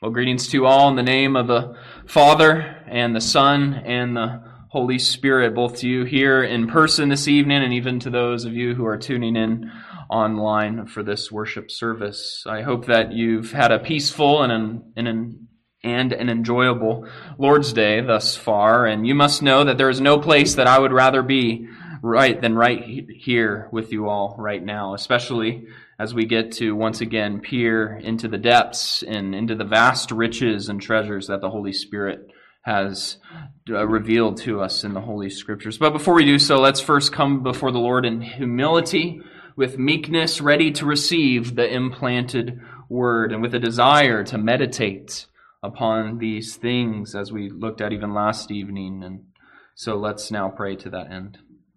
Well, greetings to you all in the name of the Father and the Son and the Holy Spirit, both to you here in person this evening and even to those of you who are tuning in online for this worship service. I hope that you've had a peaceful and an enjoyable Lord's Day thus far, and you must know that there is no place that I would rather be than right here with you all right now, especially as we get to once again peer into the depths and into the vast riches and treasures that the Holy Spirit has revealed to us in the Holy Scriptures. But before we do so, let's first come before the Lord in humility, with meekness, ready to receive the implanted word, and with a desire to meditate upon these things as we looked at even last evening. And so let's now pray to that end.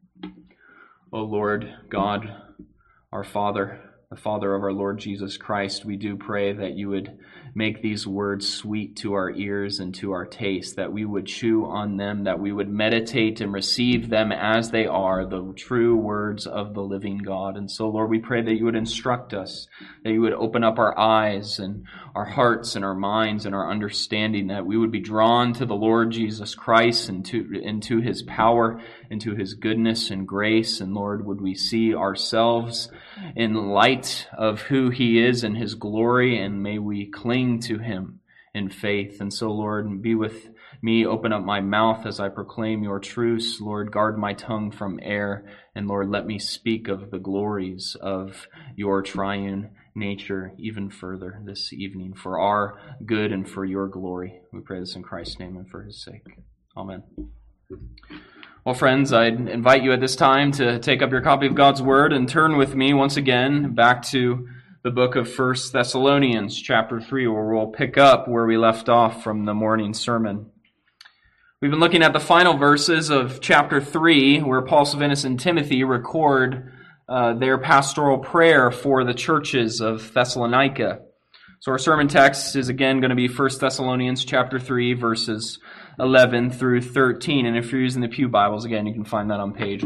O Lord God, our Father, the Father of our Lord Jesus Christ, we do pray that you would make these words sweet to our ears and to our taste, that we would chew on them, that we would meditate and receive them as they are, the true words of the living God. And so, Lord, we pray that you would instruct us, that you would open up our eyes and our hearts and our minds and our understanding, that we would be drawn to the Lord Jesus Christ and into his power, into his goodness and grace. And Lord, would we see ourselves in light of who he is and his glory, and may we cling to him in faith. And so, Lord, be with me, open up my mouth as I proclaim your truths. Lord, guard my tongue from error, and Lord, let me speak of the glories of your triune nature even further this evening, for our good and for your glory. We pray this in Christ's name and for his sake. Amen. Well, friends, I'd invite you at this time to take up your copy of God's Word and turn with me once again back to the book of 1 Thessalonians, chapter 3, where we'll pick up where we left off from the morning sermon. We've been looking at the final verses of chapter 3, where Paul, Silvanus, and Timothy record their pastoral prayer for the churches of Thessalonica. So our sermon text is again going to be 1 Thessalonians chapter 3, verses 11 through 13. And if you're using the Pew Bibles, again, you can find that on page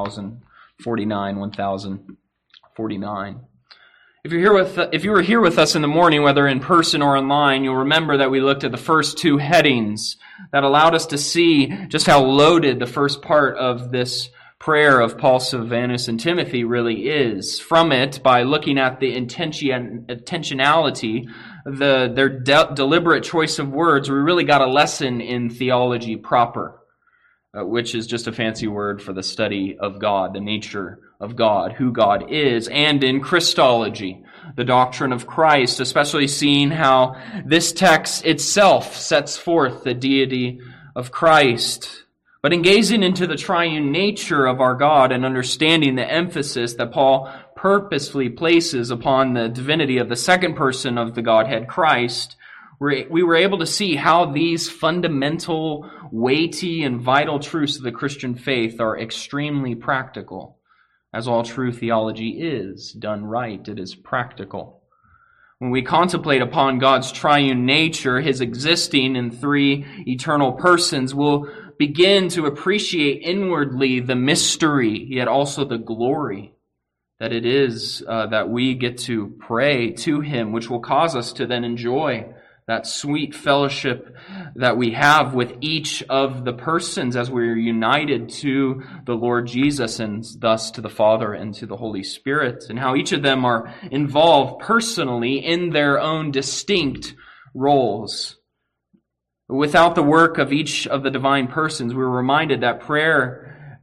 1049. If you were here with us in the morning, whether in person or online, you'll remember that we looked at the first two headings that allowed us to see just how loaded the first part of this prayer of Paul, Silvanus, and Timothy really is. From it, by looking at the intentionality, their deliberate choice of words, we really got a lesson in theology proper, which is just a fancy word for the study of God, the nature of God, who God is, and in Christology, the doctrine of Christ, especially seeing how this text itself sets forth the deity of Christ. But in gazing into the triune nature of our God and understanding the emphasis that Paul purposefully places upon the divinity of the second person of the Godhead, Christ, we were able to see how these fundamental, weighty, and vital truths of the Christian faith are extremely practical. As all true theology is, done right, it is practical. When we contemplate upon God's triune nature, his existing in three eternal persons, we'll begin to appreciate inwardly the mystery, yet also the glory that it is that we get to pray to him, which will cause us to then enjoy that sweet fellowship that we have with each of the persons as we're united to the Lord Jesus and thus to the Father and to the Holy Spirit, and how each of them are involved personally in their own distinct roles. Without the work of each of the divine persons, we're reminded that prayer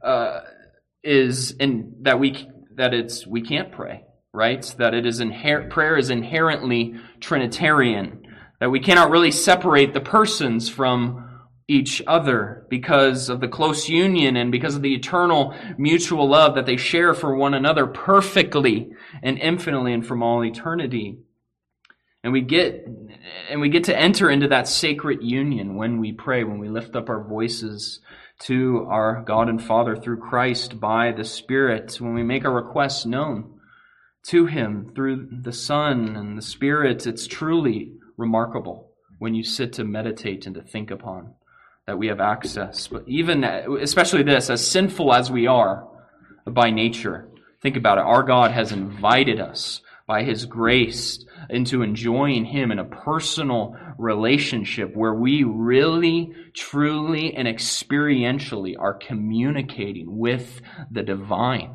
we can't pray, right? That it is prayer is inherently Trinitarian. That we cannot really separate the persons from each other because of the close union and because of the eternal mutual love that they share for one another perfectly and infinitely and from all eternity. And we get to enter into that sacred union when we pray, when we lift up our voices to our God and Father through Christ by the Spirit, when we make our requests known to him through the Son and the Spirit. It's truly remarkable when you sit to meditate and to think upon that we have access. But even, especially this, as sinful as we are by nature, think about it. Our God has invited us by His grace into enjoying Him in a personal relationship where we really, truly, and experientially are communicating with the divine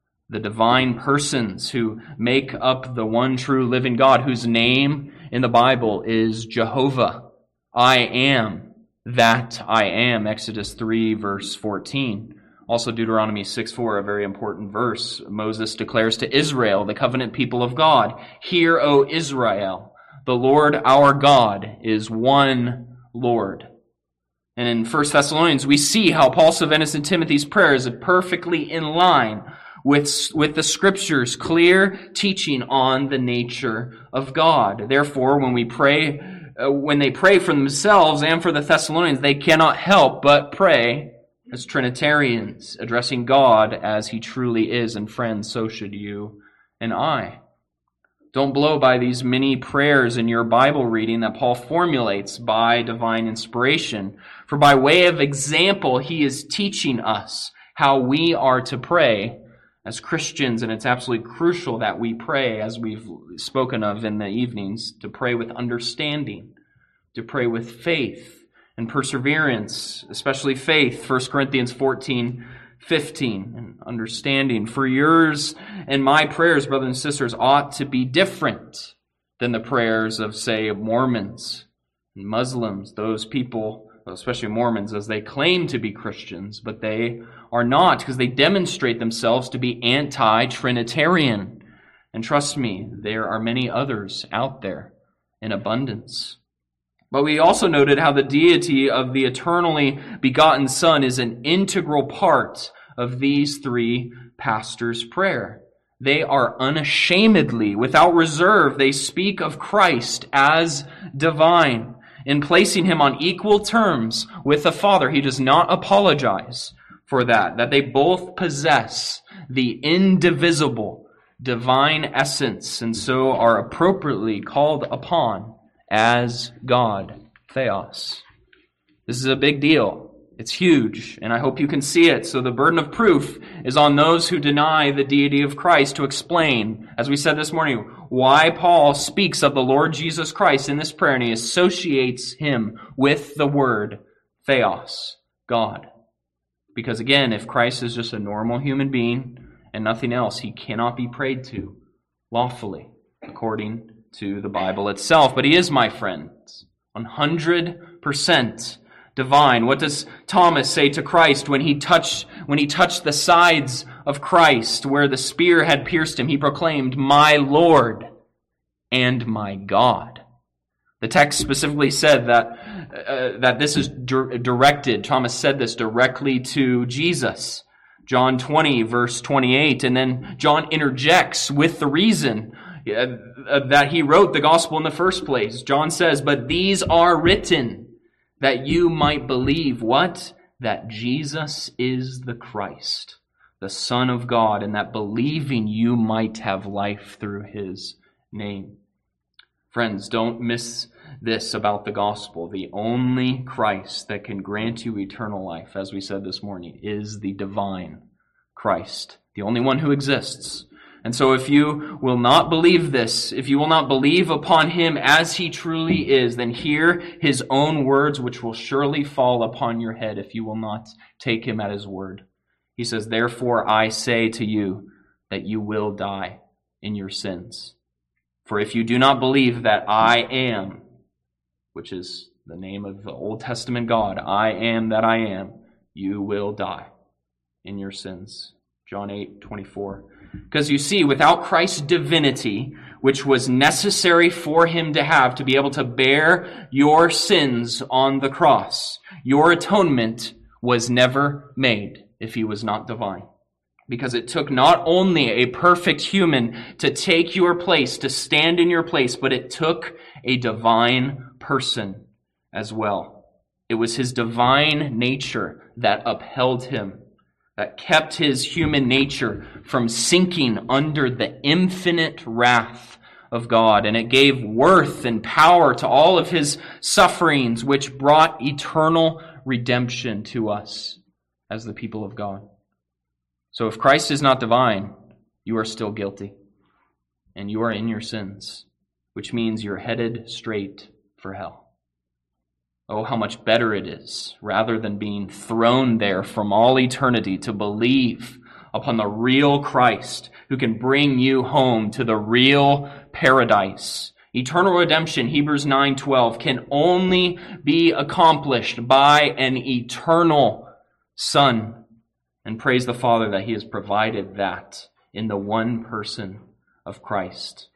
persons who make up the one true living God, whose name in the Bible is Jehovah. I am that I am, Exodus 3, verse 14. Also Deuteronomy 6:4, a very important verse. Moses declares to Israel, the covenant people of God, "Hear, O Israel, the Lord our God is one Lord." And in 1 Thessalonians, we see how Paul, Silvanus, and Timothy's prayers are perfectly in line with the Scriptures' clear teaching on the nature of God. Therefore, when they pray for themselves and for the Thessalonians, they cannot help but pray as Trinitarians, addressing God as He truly is. And friends, so should you and I. Don't blow by these many prayers in your Bible reading that Paul formulates by divine inspiration. For by way of example, he is teaching us how we are to pray as Christians, and it's absolutely crucial that we pray, as we've spoken of in the evenings, to pray with understanding, to pray with faith and perseverance, especially faith, 1 Corinthians 14:15, and understanding. For yours and my prayers, brothers and sisters, ought to be different than the prayers of, say, Mormons and Muslims, those people, especially Mormons, as they claim to be Christians, but they are not, because they demonstrate themselves to be anti-Trinitarian. And trust me, there are many others out there in abundance. But we also noted how the deity of the eternally begotten Son is an integral part of these three pastors' prayer. They are unashamedly, without reserve, they speak of Christ as divine. In placing Him on equal terms with the Father, He does not apologize for that they both possess the indivisible divine essence, and so are appropriately called upon as God, Theos. This is a big deal. It's huge, and I hope you can see it. So the burden of proof is on those who deny the deity of Christ to explain, as we said this morning, why Paul speaks of the Lord Jesus Christ in this prayer, and he associates Him with the word Theos, God. Because again, if Christ is just a normal human being and nothing else, He cannot be prayed to lawfully, according to the Bible itself. But He is, my friends, 100% divine. What does Thomas say to Christ when he touched the sides of Christ where the spear had pierced him? He proclaimed, "My Lord and my God." The text specifically said that this is directed. Thomas said this directly to Jesus. John 20, verse 28. And then John interjects with the reason that he wrote the gospel in the first place. John says, "But these are written that you might believe," what? That Jesus is the Christ, the Son of God, and that believing you might have life through His name. Friends, don't miss this about the gospel. The only Christ that can grant you eternal life, as we said this morning, is the divine Christ, the only one who exists. And so if you will not believe this, if you will not believe upon Him as He truly is, then hear His own words, which will surely fall upon your head if you will not take Him at His word. He says, "Therefore I say to you that you will die in your sins. For if you do not believe that I am," which is the name of the Old Testament God, "I am that I am," you will die in your sins. John 8:24. Because you see, without Christ's divinity, which was necessary for Him to have to be able to bear your sins on the cross, your atonement was never made if He was not divine. Because it took not only a perfect human to take your place, to stand in your place, but it took a divine person as well. It was His divine nature that upheld Him, that kept His human nature from sinking under the infinite wrath of God. And it gave worth and power to all of His sufferings, which brought eternal redemption to us as the people of God. So if Christ is not divine, you are still guilty. and you are in your sins, which means you're headed straight for hell. Oh, how much better it is, rather than being thrown there from all eternity, to believe upon the real Christ who can bring you home to the real paradise. Eternal redemption, Hebrews 9:12, can only be accomplished by an eternal Son. And praise the Father that He has provided that in the one person of Christ.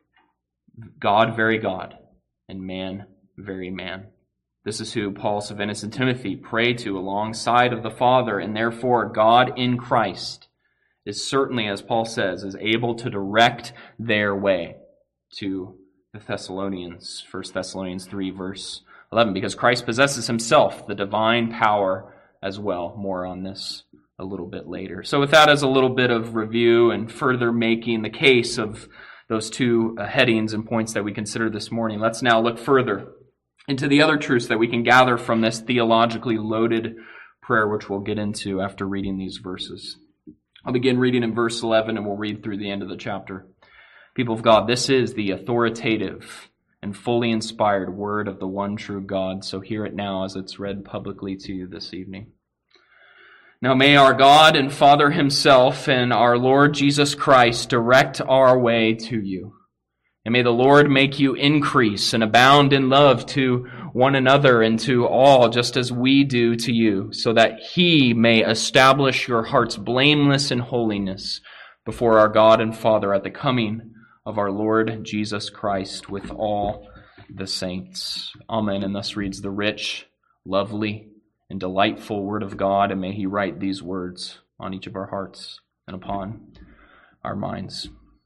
God, very God, and man, very man. This is who Paul, Silvanus, and Timothy pray to alongside of the Father, and therefore God in Christ is certainly, as Paul says, is able to direct their way to the Thessalonians. 1 Thessalonians 3, verse 11, because Christ possesses himself the divine power as well. More on this a little bit later. So with that as a little bit of review and further making the case of those two headings and points that we considered this morning, let's now look further into the other truths that we can gather from this theologically loaded prayer, which we'll get into after reading these verses. I'll begin reading in verse 11, and we'll read through the end of the chapter. People of God, this is the authoritative and fully inspired word of the one true God, so hear it now as it's read publicly to you this evening. Now may our God and Father himself and our Lord Jesus Christ direct our way to you. And may the Lord make you increase and abound in love to one another and to all, just as we do to you, so that he may establish your hearts blameless in holiness before our God and Father at the coming of our Lord Jesus Christ with all the saints. Amen. And thus reads the rich, lovely, and delightful word of God, and may he write these words on each of our hearts and upon our minds.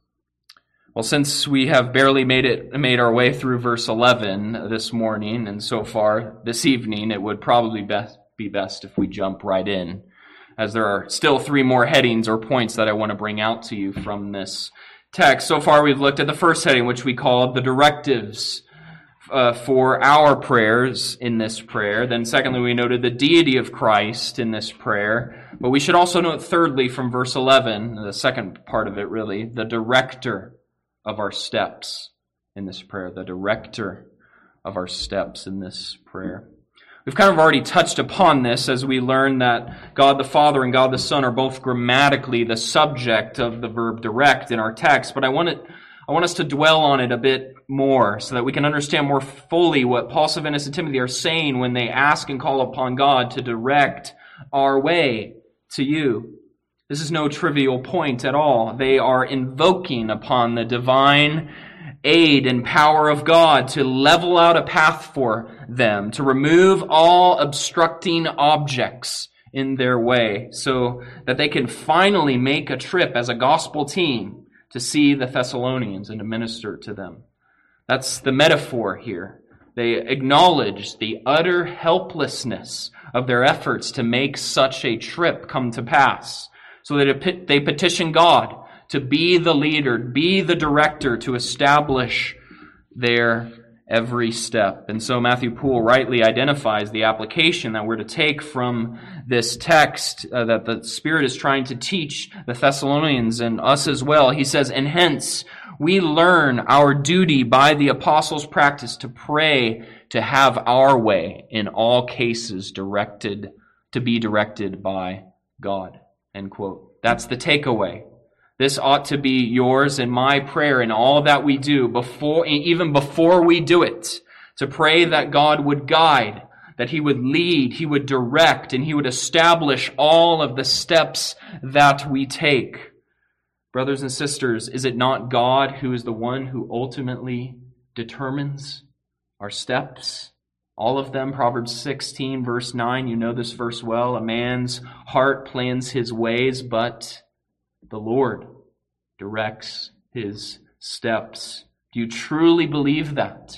Well, since we have barely made our way through verse 11 this morning, and so far this evening, it would probably be best if we jump right in, as there are still three more headings or points that I want to bring out to you from this text. So far, we've looked at the first heading, which we called the directives for our prayers in this prayer. Then secondly, we noted the deity of Christ in this prayer. But we should also note thirdly from verse 11, the second part of it really, the director of our steps in this prayer. The director of our steps in this prayer. We've kind of already touched upon this as we learned that God the Father and God the Son are both grammatically the subject of the verb direct in our text, but I want us to dwell on it a bit more so that we can understand more fully what Paul, Silvanus, and Timothy are saying when they ask and call upon God to direct our way to you. This is no trivial point at all. They are invoking upon the divine aid and power of God to level out a path for them, to remove all obstructing objects in their way so that they can finally make a trip as a gospel team to see the Thessalonians and to minister to them. That's the metaphor here. They acknowledge the utter helplessness of their efforts to make such a trip come to pass. So that they petition God to be the leader, be the director, to establish their every step. And so Matthew Poole rightly identifies the application that we're to take from this text that the Spirit is trying to teach the Thessalonians and us as well. He says, and hence we learn our duty by the apostles' practice to pray to have our way in all cases directed, to be directed by God. End quote. That's the takeaway. This ought to be yours and my prayer in all that we do, even before we do it, to pray that God would guide, that he would lead, he would direct, and he would establish all of the steps that we take. Brothers and sisters, is it not God who is the one who ultimately determines our steps? All of them, Proverbs 16, verse 9, you know this verse well. A man's heart plans his ways, but the Lord directs his steps. Do you truly believe that?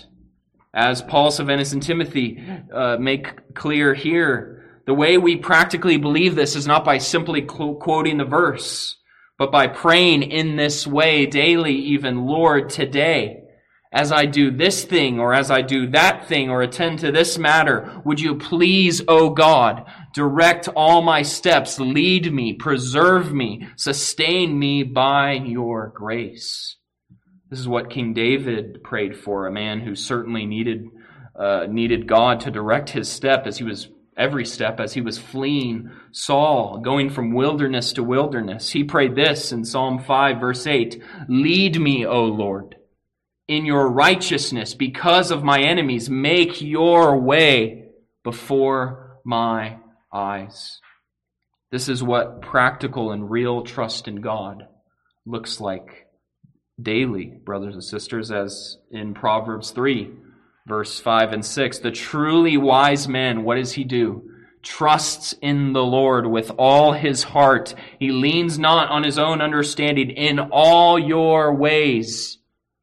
As Paul, Silvanus, and Timothy make clear here, the way we practically believe this is not by simply quoting the verse, but by praying in this way daily, even, Lord, today, as I do this thing, or as I do that thing, or attend to this matter, would you please, O God, direct all my steps, lead me, preserve me, sustain me by your grace. This is what King David prayed for, a man who certainly needed God to direct his step as he was fleeing Saul, going from wilderness to wilderness. He prayed this in Psalm 5, verse 8, "Lead me, O Lord, in your righteousness because of my enemies. Make your way before my eyes." This is what practical and real trust in God looks like daily, brothers and sisters, as in Proverbs 3, verse 5 and 6. The truly wise man, what does he do? Trusts in the Lord with all his heart. He leans not on his own understanding. In all your ways,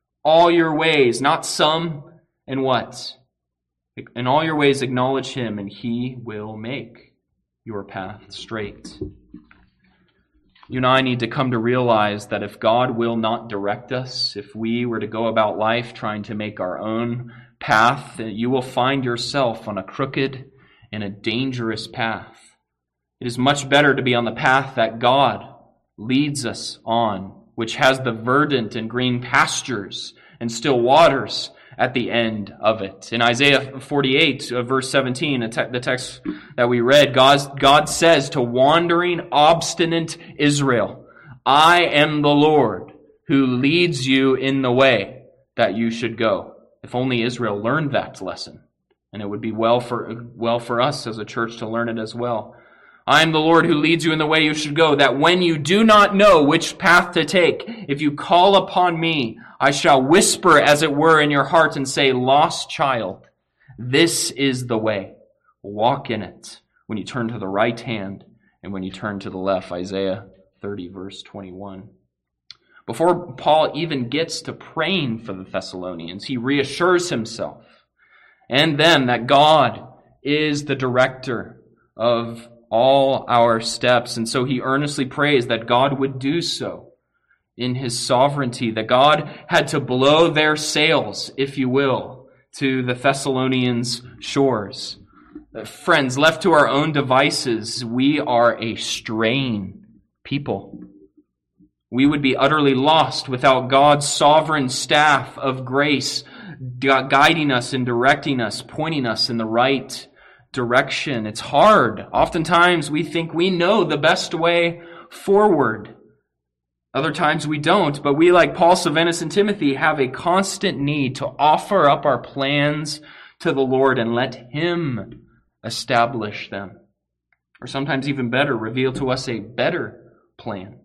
not some, and what? In all your ways acknowledge him, and he will make your path straight. You and I need to come to realize that if God will not direct us, if we were to go about life trying to make our own path, you will find yourself on a crooked and a dangerous path. It is much better to be on the path that God leads us on, which has the verdant and green pastures and still waters at the end of it. In Isaiah 48, verse 17, the text that we read, God says to wandering, obstinate Israel, "I am the Lord who leads you in the way that you should go." If only Israel learned that lesson, and it would be well for us as a church to learn it as well. "I am the Lord who leads you in the way you should go, that when you do not know which path to take, if you call upon me, I shall whisper, as it were, in your heart and say, 'Lost child, this is the way. Walk in it when you turn to the right hand and when you turn to the left.'" Isaiah 30, verse 21. Before Paul even gets to praying for the Thessalonians, he reassures himself and them that God is the director of all our steps. And so he earnestly prays that God would do so in his sovereignty, that God had to blow their sails, if you will, to the Thessalonians' shores. Friends, left to our own devices, we are a straying people. We would be utterly lost without God's sovereign staff of grace guiding us and directing us, pointing us in the right direction. It's hard. Oftentimes we think we know the best way forward. Other times we don't, but we, like Paul, Silvanus, and Timothy, have a constant need to offer up our plans to the Lord and let him establish them. Or sometimes even better, reveal to us a better plan,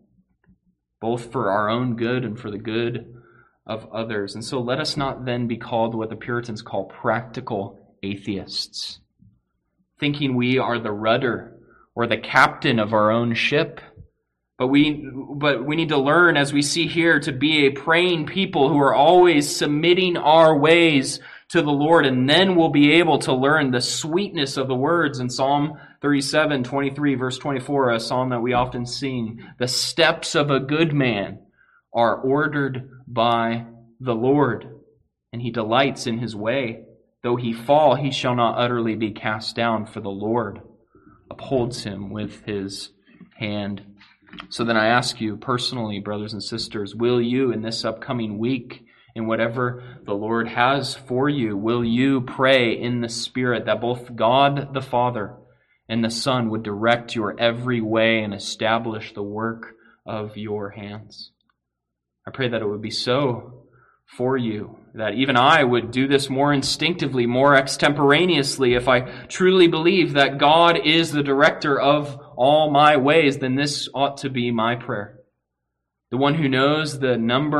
both for our own good and for the good of others. And so let us not then be called what the Puritans call practical atheists, thinking we are the rudder or the captain of our own ship. But we need to learn, as we see here, to be a praying people who are always submitting our ways to the Lord, and then we'll be able to learn the sweetness of the words in Psalm 37, 23, verse 24, a psalm that we often sing. "The steps of a good man are ordered by the Lord, and he delights in his way. Though he fall, he shall not utterly be cast down, for the Lord upholds him with his hand." So then I ask you personally, brothers and sisters, will you in this upcoming week, in whatever the Lord has for you, will you pray in the Spirit that both God the Father and the Son would direct your every way and establish the work of your hands? I pray that it would be so for you, that even I would do this more instinctively, more extemporaneously, if I truly believe that God is the director of all my ways. Then this ought to be my prayer. The one who knows the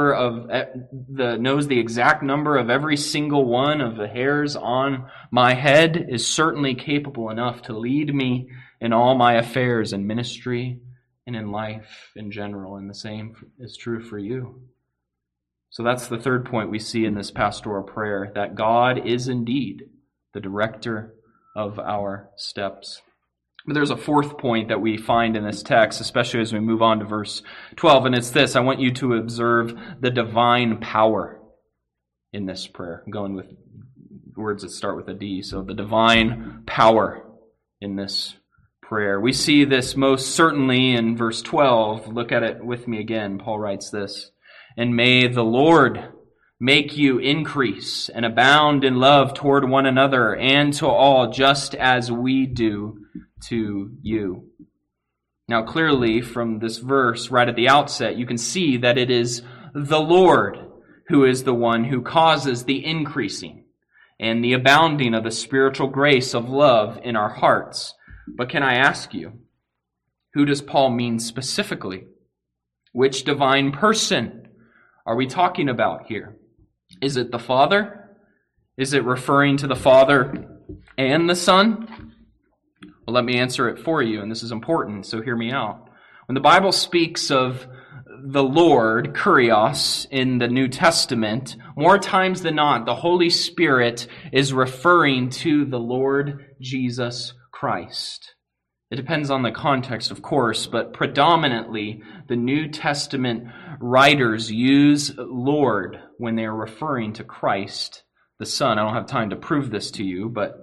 exact number of every single one of the hairs on my head is certainly capable enough to lead me in all my affairs in ministry and in life in general. And the same is true for you. So that's the third point we see in this pastoral prayer, that God is indeed the director of our steps. But there's a fourth point that we find in this text, especially as we move on to verse 12, and it's this. I want you to observe the divine power in this prayer. I'm going with words that start with a D, so the divine power in this prayer. We see this most certainly in verse 12. Look at it with me again. Paul writes this And may the Lord make you increase and abound in love toward one another and to all, just as we do to you. Now, clearly, from this verse right at the outset, you can see that it is the Lord who is the one who causes the increasing and the abounding of the spiritual grace of love in our hearts. But can I ask you, who does Paul mean specifically? Which divine person are we talking about here? Is it the Father? Is it referring to the Father and the Son? Well, let me answer it for you, and this is important, so hear me out. When the Bible speaks of the Lord, Kurios, in the New Testament, more times than not, the Holy Spirit is referring to the Lord Jesus Christ. It depends on the context, of course, but predominantly the New Testament writers use Lord when they are referring to Christ, the Son. I don't have time to prove this to you, but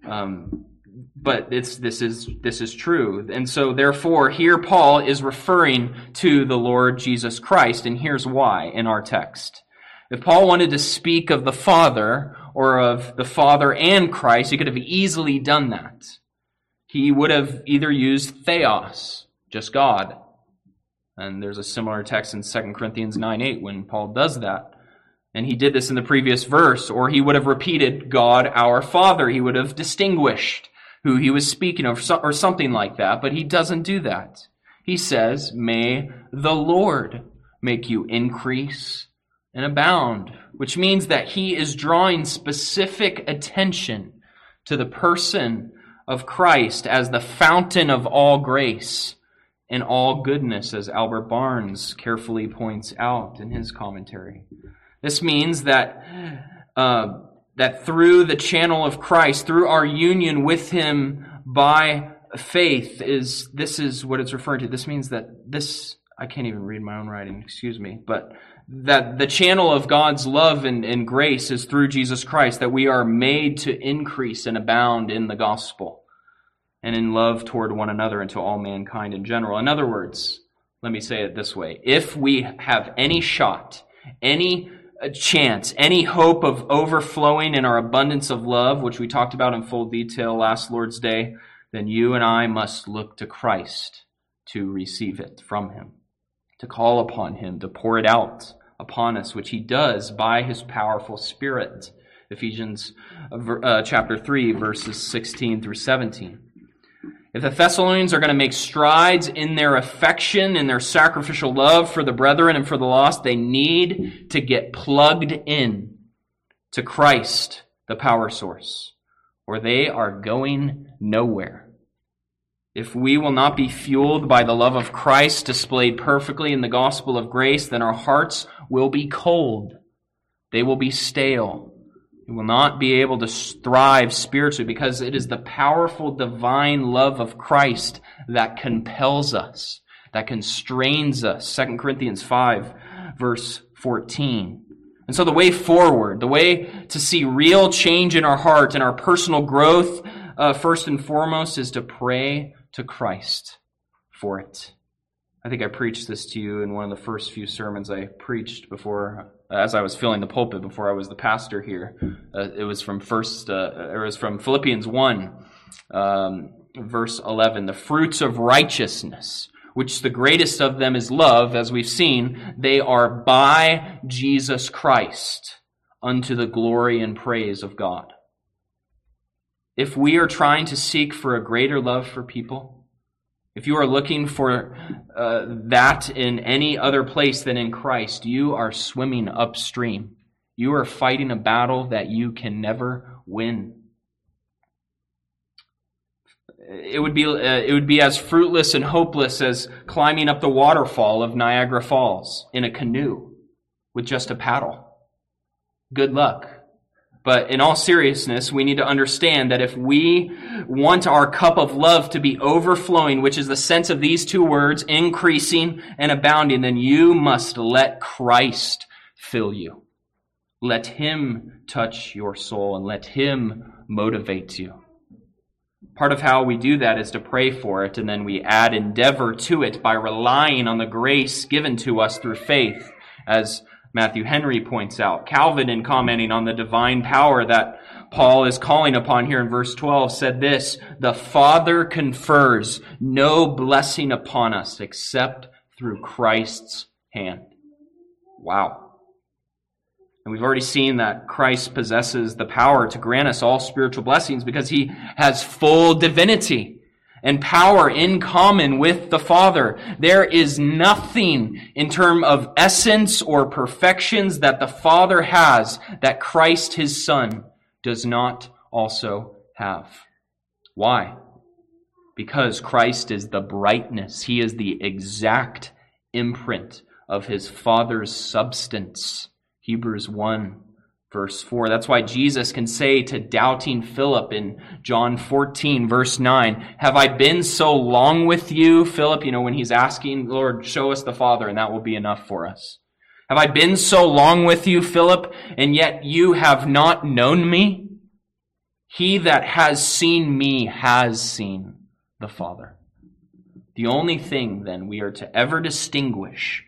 this is true. And so therefore, here Paul is referring to the Lord Jesus Christ, and here's why in our text. If Paul wanted to speak of the Father or of the Father and Christ, he could have easily done that. He would have either used theos, just God. And there's a similar text in 2 Corinthians 9:8 when Paul does that. And he did this in the previous verse. Or he would have repeated God our Father. He would have distinguished who he was speaking of or something like that. But he doesn't do that. He says, may the Lord make you increase and abound. Which means that he is drawing specific attention to the person of Christ as the fountain of all grace and all goodness, as Albert Barnes carefully points out in his commentary. This means that through the channel of Christ, through our union with him by faith, this is what it's referring to. This means that I can't even read my own writing, excuse me, but that the channel of God's love and grace is through Jesus Christ, that we are made to increase and abound in the gospel and in love toward one another and to all mankind in general. In other words, let me say it this way. If we have any shot, any chance, any hope of overflowing in our abundance of love, which we talked about in full detail last Lord's Day, then you and I must look to Christ to receive it from him, to call upon him, to pour it out upon us, which he does by his powerful Spirit. Ephesians chapter 3, verses 16 through 17. If the Thessalonians are going to make strides in their affection and their sacrificial love for the brethren and for the lost, they need to get plugged in to Christ, the power source, or they are going nowhere. If we will not be fueled by the love of Christ displayed perfectly in the gospel of grace, then our hearts will be cold. They will be stale. We will not be able to thrive spiritually because it is the powerful divine love of Christ that compels us, that constrains us. 2 Corinthians 5, verse 14. And so the way forward, the way to see real change in our heart and our personal growth, first and foremost, is to pray to Christ for it. I think I preached this to you in one of the first few sermons I preached before, as I was filling the pulpit before I was the pastor here. It was from Philippians 1, verse 11. The fruits of righteousness, which the greatest of them is love, as we've seen, they are by Jesus Christ unto the glory and praise of God. If we are trying to seek for a greater love for people, if you are looking for that in any other place than in Christ, you are swimming upstream. You are fighting a battle that you can never win. It would be as fruitless and hopeless as climbing up the waterfall of Niagara Falls in a canoe with just a paddle. Good luck. But in all seriousness, we need to understand that if we want our cup of love to be overflowing, which is the sense of these two words, increasing and abounding, then you must let Christ fill you. Let him touch your soul and let him motivate you. Part of how we do that is to pray for it, and then we add endeavor to it by relying on the grace given to us through faith as Matthew Henry points out. Calvin, in commenting on the divine power that Paul is calling upon here in verse 12, said this: "The Father confers no blessing upon us except through Christ's hand." Wow. And we've already seen that Christ possesses the power to grant us all spiritual blessings because he has full divinity and power in common with the Father. There is nothing in terms of essence or perfections that the Father has that Christ, his Son, does not also have. Why? Because Christ is the brightness. He is the exact imprint of his Father's substance. Hebrews 1, verse 4. That's why Jesus can say to doubting Philip in John 14, verse 9, "Have I been so long with you, Philip?" When he's asking, "Lord, show us the Father, and that will be enough for us. Have I been so long with you, Philip, and yet you have not known me? He that has seen me has seen the Father." The only thing, then, we are to ever distinguish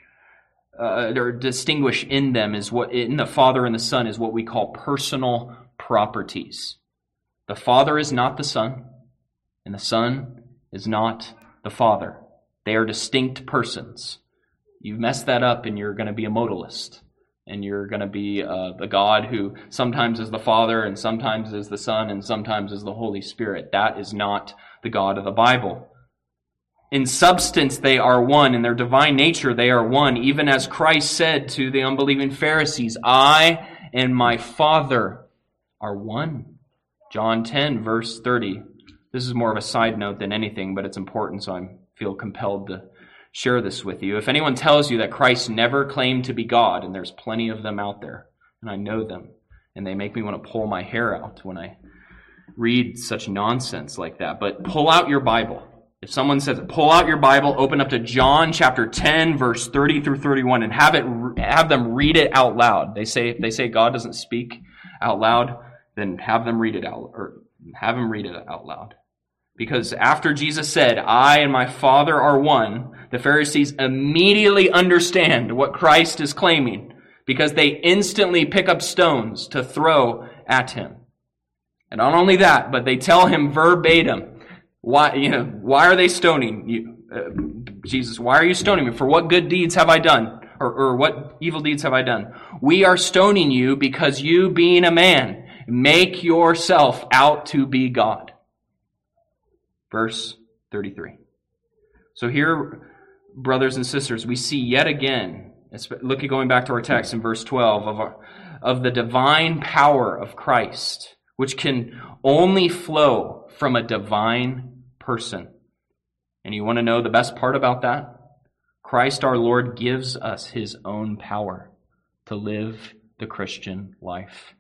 in them is what in the Father and the Son is what we call personal properties. The Father is not the Son, and the Son is not the Father. They are distinct persons. You mess that up and you're going to be a modalist, and you're going to be the God who sometimes is the Father and sometimes is the Son and sometimes is the Holy Spirit. That is not the God of the Bible. In substance, they are one. In their divine nature, they are one. Even as Christ said to the unbelieving Pharisees, "I and my Father are one." John 10, verse 30. This is more of a side note than anything, but it's important, so I feel compelled to share this with you. If anyone tells you that Christ never claimed to be God, and there's plenty of them out there, and I know them, and they make me want to pull my hair out when I read such nonsense like that, but pull out your Bible. If someone says, pull out your Bible, open up to John chapter 10, verse 30 through 31, and have them read it out loud. They say God doesn't speak out loud, then have them read it out loud. Because after Jesus said, "I and my Father are one," the Pharisees immediately understand what Christ is claiming, because they instantly pick up stones to throw at him. And not only that, but they tell him verbatim, why are they stoning you? Jesus, why are you stoning me? For what good deeds have I done? Or what evil deeds have I done? "We are stoning you because you, being a man, make yourself out to be God." Verse 33. So here, brothers and sisters, we see yet again, going back to our text in verse 12, of the divine power of Christ, which can only flow from a divine person. And you want to know the best part about that? Christ our Lord gives us his own power to live the Christian life.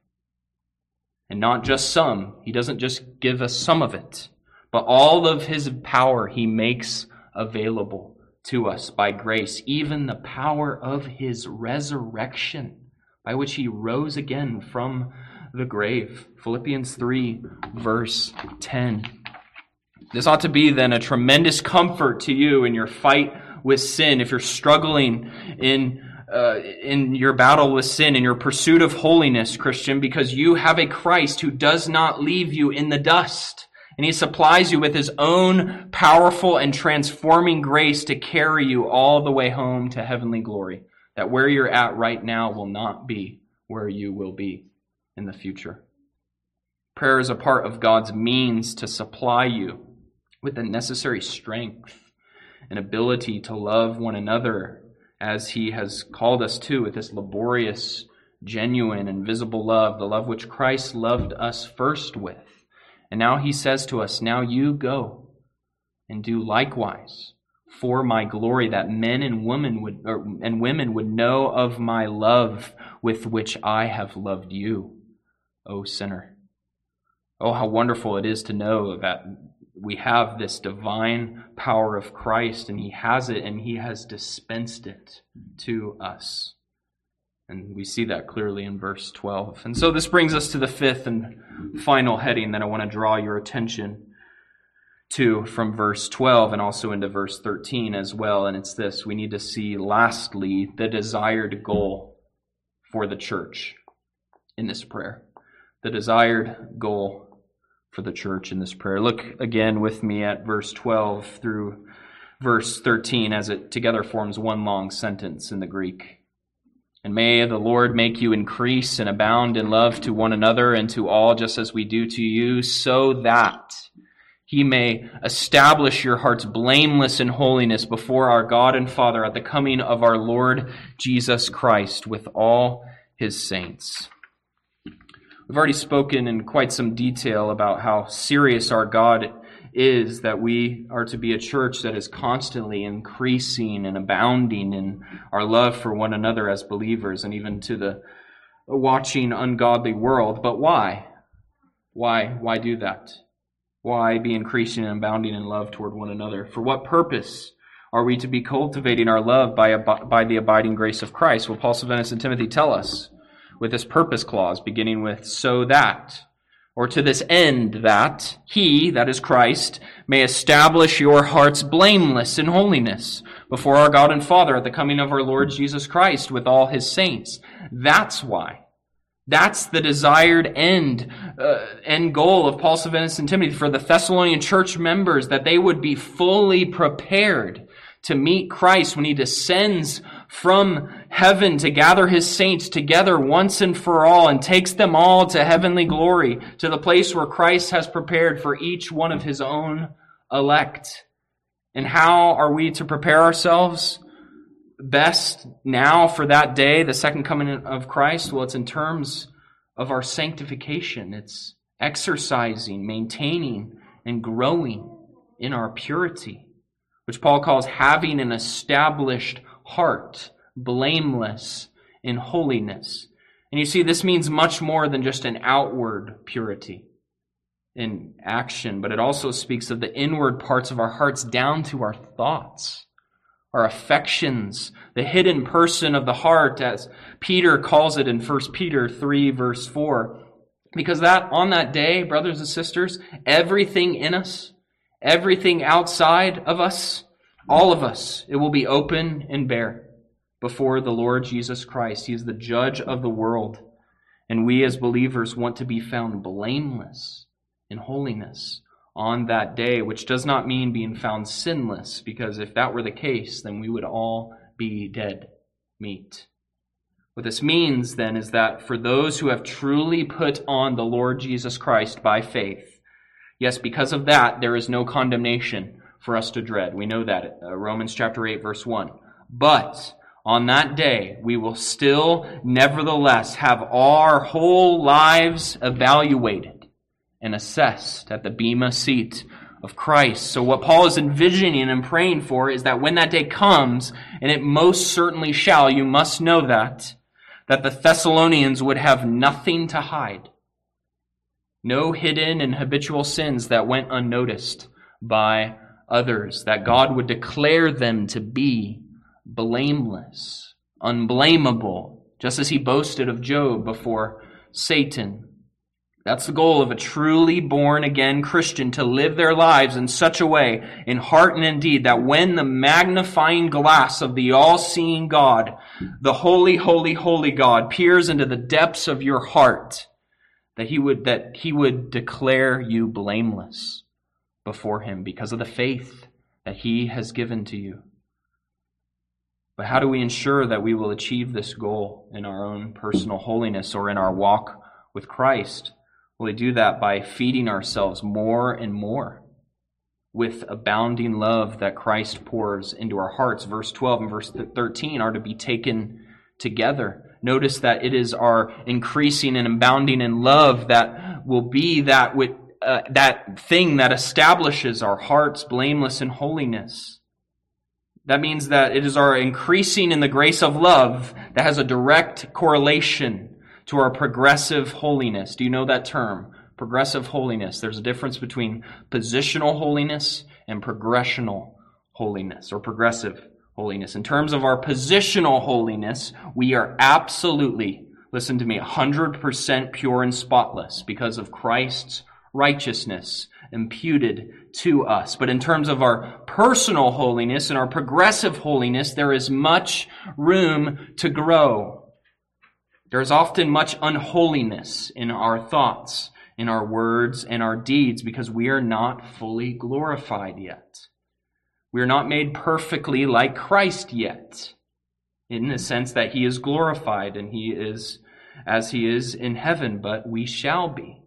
And not just some. He doesn't just give us some of it, but all of his power he makes available to us by grace, even the power of his resurrection, by which he rose again from the grave. Philippians 3, verse 10. This ought to be then a tremendous comfort to you in your fight with sin, if you're struggling in your battle with sin, in your pursuit of holiness, Christian, because you have a Christ who does not leave you in the dust. And he supplies you with his own powerful and transforming grace to carry you all the way home to heavenly glory. That where you're at right now will not be where you will be in the future. Prayer is a part of God's means to supply you with the necessary strength and ability to love one another as he has called us to, with this laborious, genuine, and visible love, the love which Christ loved us first with. And now he says to us, "Now you go and do likewise for my glory, that men and women would know of my love with which I have loved you, O sinner." Oh, how wonderful it is to know that we have this divine power of Christ, and he has it, and he has dispensed it to us. And we see that clearly in verse 12. And so this brings us to the fifth and final heading that I want to draw your attention to from verse 12 and also into verse 13 as well. And it's this: we need to see, lastly, the desired goal for the church in this prayer. The desired goal for the church in this prayer. Look again with me at verse 12 through verse 13 as it together forms one long sentence in the Greek. And may the Lord make you increase and abound in love to one another and to all, just as we do to you, so that He may establish your hearts blameless in holiness before our God and Father at the coming of our Lord Jesus Christ with all His saints. We've already spoken in quite some detail about how serious our God is, that we are to be a church that is constantly increasing and abounding in our love for one another as believers, and even to the watching ungodly world. But why? Why do that? Why be increasing and abounding in love toward one another? For what purpose are we to be cultivating our love by the abiding grace of Christ? Well, Paul, Silvanus, and Timothy tell us with this purpose clause, beginning with so that, or to this end that He, that is Christ, may establish your hearts blameless in holiness before our God and Father at the coming of our Lord Jesus Christ with all His saints. That's why. That's the desired end goal of Paul, Silvanus, and Timothy for the Thessalonian church members, that they would be fully prepared to meet Christ when He descends from heaven to gather His saints together once and for all and takes them all to heavenly glory, to the place where Christ has prepared for each one of His own elect. And how are we to prepare ourselves best now for that day, the second coming of Christ? Well, it's in terms of our sanctification. It's exercising, maintaining, and growing in our purity, which Paul calls having an established heart, blameless in holiness. And you see, this means much more than just an outward purity in action, but it also speaks of the inward parts of our hearts down to our thoughts, our affections, the hidden person of the heart, as Peter calls it in 1 Peter 3, verse 4. Because on that day, brothers and sisters, everything in us, everything outside of us, all of us, it will be open and bare before the Lord Jesus Christ. He is the judge of the world. And we as believers want to be found blameless in holiness on that day, which does not mean being found sinless, because if that were the case, then we would all be dead meat. What this means then is that for those who have truly put on the Lord Jesus Christ by faith, yes, because of that, there is no condemnation for us to dread. We know that, Romans chapter 8, verse 1. But on that day, we will still, nevertheless, have our whole lives evaluated and assessed at the bema seat of Christ. So what Paul is envisioning and praying for is that when that day comes, and it most certainly shall, you must know that the Thessalonians would have nothing to hide. No hidden and habitual sins that went unnoticed by others, that God would declare them to be blameless, unblameable, just as He boasted of Job before Satan. That's the goal of a truly born-again Christian, to live their lives in such a way, in heart and in deed, that when the magnifying glass of the all-seeing God, the holy, holy, holy God, peers into the depths of your heart, that He would declare you blameless before Him because of the faith that He has given to you. But how do we ensure that we will achieve this goal in our own personal holiness or in our walk with Christ? Well, we do that by feeding ourselves more and more with abounding love that Christ pours into our hearts. Verse 12 and verse 13 are to be taken together. Notice that it is our increasing and abounding in love that will be that thing that establishes our hearts blameless in holiness. That means that it is our increasing in the grace of love that has a direct correlation to our progressive holiness. Do you know that term? Progressive holiness. There's a difference between positional holiness and progressional holiness, or progressive holiness. In terms of our positional holiness, we are absolutely, listen to me, 100% pure and spotless because of Christ's righteousness imputed to us. But in terms of our personal holiness and our progressive holiness, there is much room to grow. There is often much unholiness in our thoughts, in our words, and our deeds, because we are not fully glorified yet. We are not made perfectly like Christ yet, in the sense that he is glorified and he is as he is in heaven, but we shall be.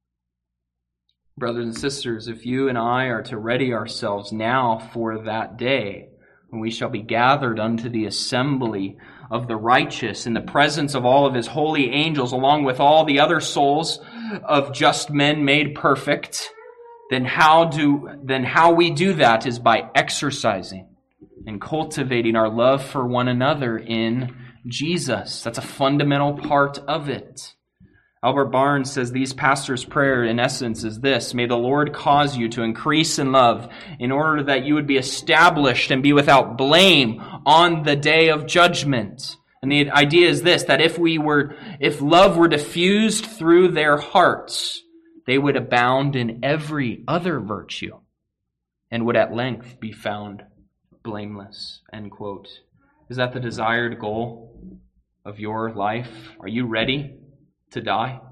Brothers and sisters, if you and I are to ready ourselves now for that day, when we shall be gathered unto the assembly of the righteous in the presence of all of his holy angels, along with all the other souls of just men made perfect, then how we do that is by exercising and cultivating our love for one another in Jesus. That's a fundamental part of it. Albert Barnes says these pastors' prayer in essence is this: may the Lord cause you to increase in love in order that you would be established and be without blame on the day of judgment. And the idea is this, that if love were diffused through their hearts, they would abound in every other virtue and would at length be found blameless. End quote. Is that the desired goal of your life? Are you ready to die?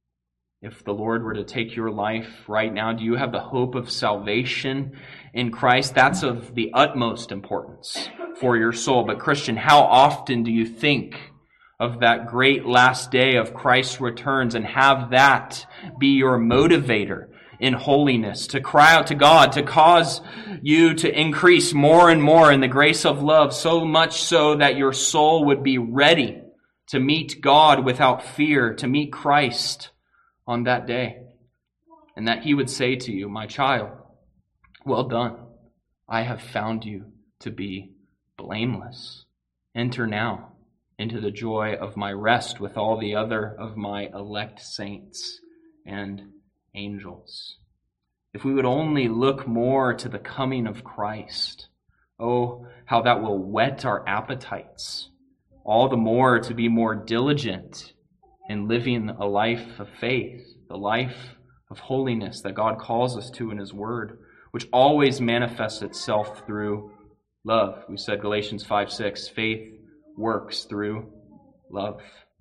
If the Lord were to take your life right now, do you have the hope of salvation in Christ? That's of the utmost importance for your soul. But Christian, how often do you think of that great last day of Christ's returns and have that be your motivator in holiness, to cry out to God, to cause you to increase more and more in the grace of love, so much so that your soul would be ready to meet God without fear, to meet Christ on that day, and that he would say to you, my child, well done, I have found you to be blameless. Enter now into the joy of my rest with all the other of my elect saints and angels. If we would only look more to the coming of Christ, oh, how that will whet our appetites, all the more to be more diligent in living a life of faith, the life of holiness that God calls us to in his word, which always manifests itself through love. We said Galatians 5:6, faith works through love.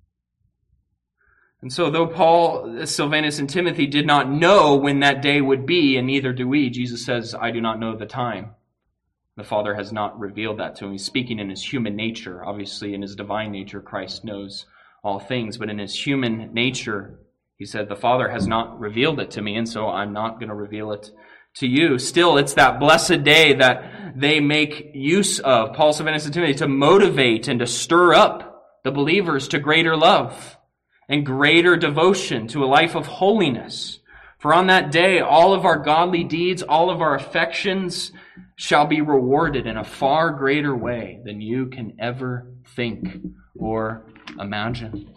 And so though Paul, Silvanus, and Timothy did not know when that day would be, and neither do we, Jesus says, I do not know the time. The Father has not revealed that to him. He's speaking in his human nature. Obviously, in his divine nature, Christ knows all things. But in his human nature, he said, the Father has not revealed it to me, and so I'm not going to reveal it to you. Still, it's that blessed day that they make use of, Paul, Silvanus, and Timothy, to motivate and to stir up the believers to greater love and greater devotion to a life of holiness. For on that day, all of our godly deeds, all of our affections shall be rewarded in a far greater way than you can ever think or imagine.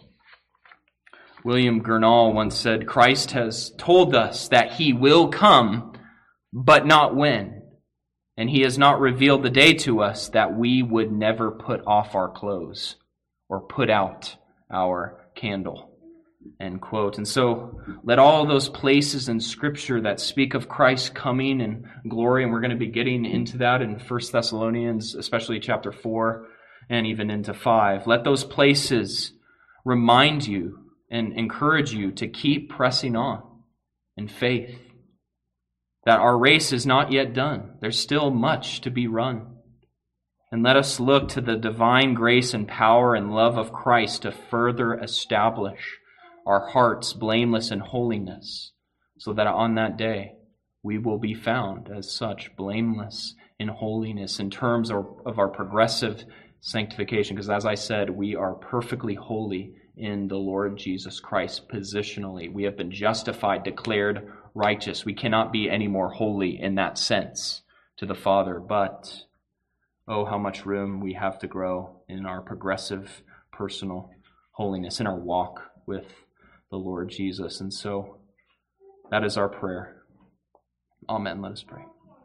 William Gurnall once said, Christ has told us that he will come, but not when. And he has not revealed the day to us that we would never put off our clothes or put out our candle. End quote. And so let all those places in Scripture that speak of Christ coming in glory, and we're going to be getting into that in 1 Thessalonians, especially chapter 4 and even into 5. Let those places remind you and encourage you to keep pressing on in faith, that our race is not yet done. There's still much to be run. And let us look to the divine grace and power and love of Christ to further establish our hearts blameless in holiness, so that on that day we will be found as such blameless in holiness in terms of our progressive sanctification. Because as I said, we are perfectly holy in the Lord Jesus Christ positionally. We have been justified, declared righteous. We cannot be any more holy in that sense to the Father, but oh, how much room we have to grow in our progressive personal holiness, in our walk with the Lord Jesus. And so that is our prayer. Amen. Let us pray.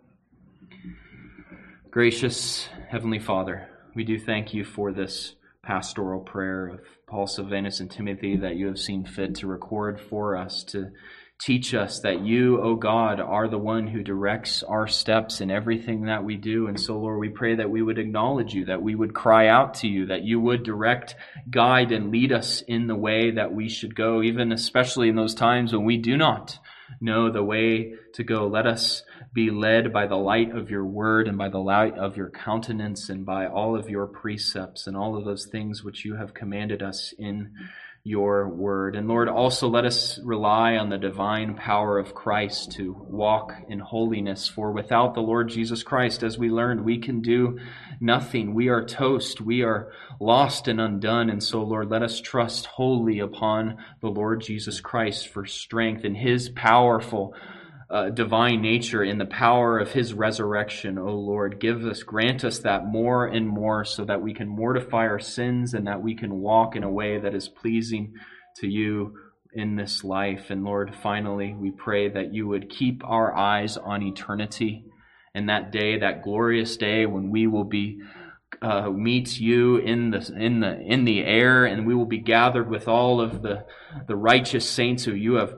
Gracious Heavenly Father, we do thank you for this pastoral prayer of Paul, Silvanus, and Timothy that you have seen fit to record for us, to Teach us that you, O God, are the one who directs our steps in everything that we do. And so, Lord, we pray that we would acknowledge you, that we would cry out to you, that you would direct, guide, and lead us in the way that we should go, even especially in those times when we do not know the way to go. Let us be led by the light of your word and by the light of your countenance and by all of your precepts and all of those things which you have commanded us in your word. And Lord, also let us rely on the divine power of Christ to walk in holiness. For without the Lord Jesus Christ, as we learned, we can do nothing. We are toast. We are lost and undone. And so, Lord, let us trust wholly upon the Lord Jesus Christ for strength and his powerful divine nature in the power of his resurrection. O Lord, grant us that more and more so that we can mortify our sins and that we can walk in a way that is pleasing to you in this life. And Lord, finally, we pray that you would keep our eyes on eternity and that day, that glorious day when we will be meet you in the air, and we will be gathered with all of the righteous saints who you have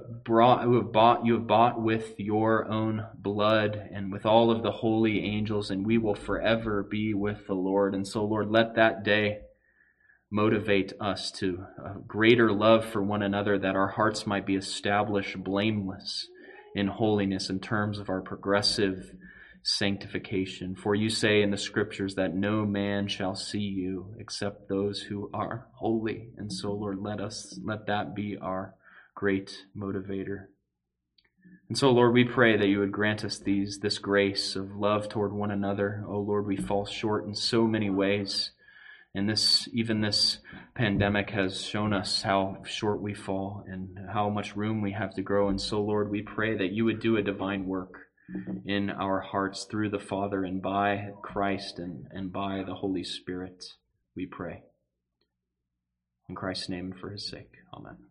bought with your own blood, and with all of the holy angels, and we will forever be with the Lord. And so, Lord, let that day motivate us to a greater love for one another, that our hearts might be established blameless in holiness in terms of our progressive sanctification. For you say in the scriptures that no man shall see you except those who are holy. And so, Lord, let that be our great motivator. And so, Lord, we pray that you would grant us this grace of love toward one another. Oh, Lord, we fall short in so many ways. And even this pandemic has shown us how short we fall and how much room we have to grow. And so, Lord, we pray that you would do a divine work in our hearts through the Father and by Christ and by the Holy Spirit, we pray. In Christ's name and for his sake. Amen.